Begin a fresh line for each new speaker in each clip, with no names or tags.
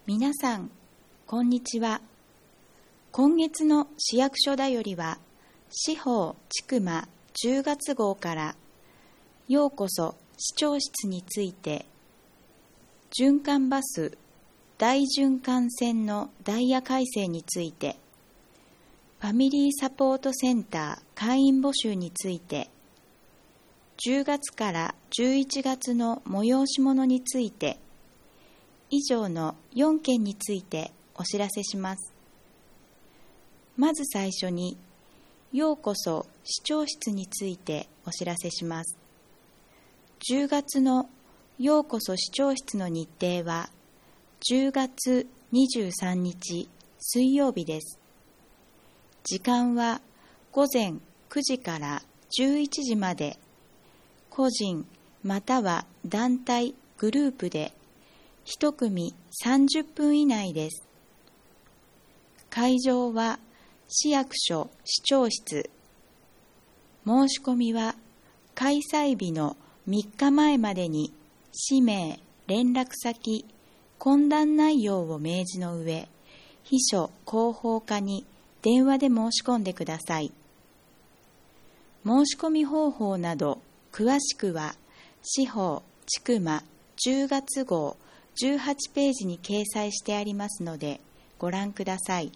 皆さん、こんにちは。今月の市役所だよりは、市法千曲10月号から、ようこそ市長室について、循環バス大循環線のダイヤ改正について、ファミリーサポートセンター会員募集について、10月から11月の催し物について、以上の4件についてお知らせします。まず最初に、ようこそ市長室についてお知らせします。10月のようこそ市長室の日程は、10月23日水曜日です。時間は午前9時から11時まで、個人または団体、グループで1組30分以内です。会場は市役所市長室。申し込みは開催日の3日前までに氏名、連絡先、懇談内容を明示の上、秘書広報課に電話で申し込んでください。申し込み方法など詳しくは市法千曲10月号18ページに掲載してありますのでご覧ください。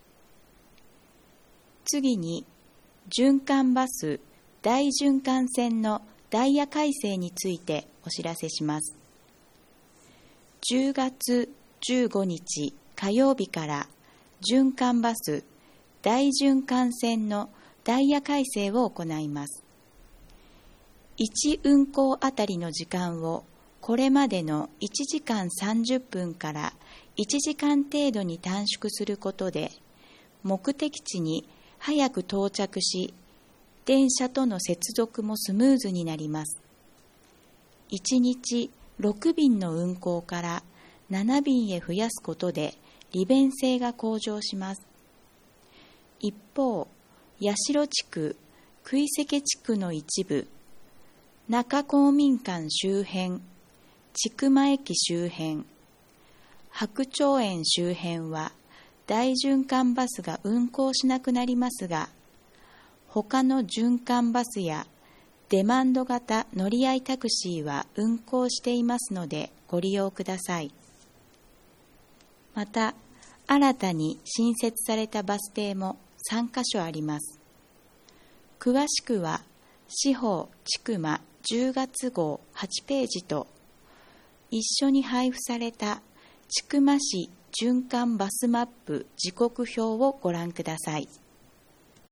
次に、循環バス大循環線のダイヤ改正についてお知らせします。10月15日火曜日から循環バス大循環線のダイヤ改正を行います。1運行あたりの時間をこれまでの1時間30分から1時間程度に短縮することで、目的地に早く到着し、電車との接続もスムーズになります。1日6便の運行から7便へ増やすことで利便性が向上します。一方、八代地区、久井瀬地区の一部、中公民館周辺、千曲駅周辺、白鳥園周辺は大循環バスが運行しなくなりますが、他の循環バスやデマンド型乗り合いタクシーは運行していますのでご利用ください。また、新たに新設されたバス停も3カ所あります。詳しくは、市法千曲10月号8ページと、一緒に配布された千曲市循環バスマップ時刻表をご覧ください。